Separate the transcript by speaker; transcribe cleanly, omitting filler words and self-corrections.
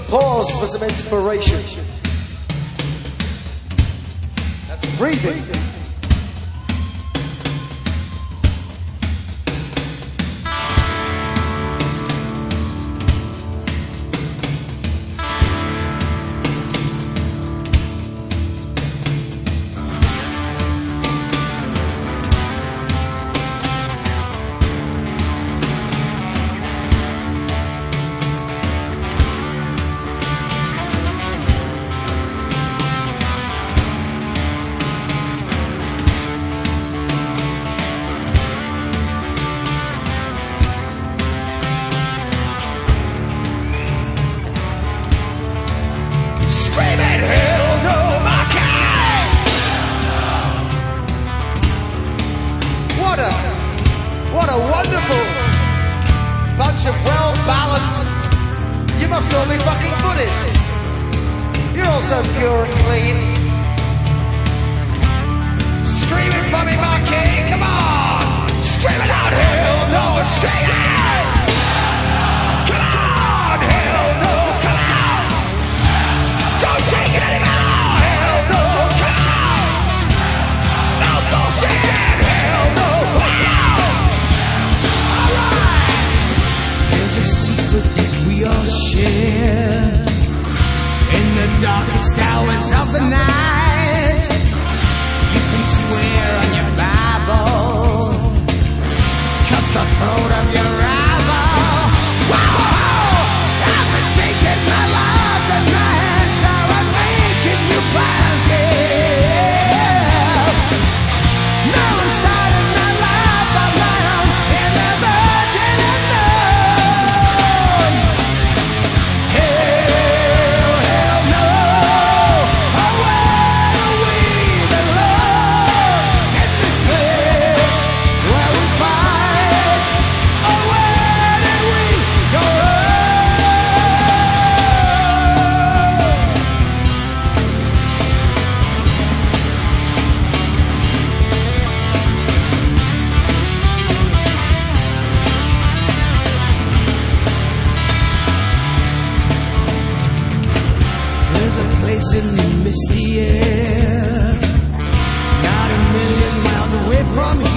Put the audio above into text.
Speaker 1: pause for some inspiration. That's breathing. What a wonderful bunch of well-balanced... You must all be fucking Buddhists. You're all so pure and clean. Screaming for me, Marquis, come on! Screaming out, hell no, scream out! Come on, hell no, come on! Don't take it anymore, hell no, come on! No bullshit, hell no, wow! Alright!
Speaker 2: There's a secret that we all share in the darkest hours of the night. You can swear on your Bible, cut the throat of your rival. Wow! I've been taking my life in my hands now and making you plans, yeah. Now I'm starting my life on my own in the virgin unknown. Hell no. Oh, where do we belong? In this place where we fight. Oh, where did we go wrong? There's a place in the misty air, not a million miles away from here.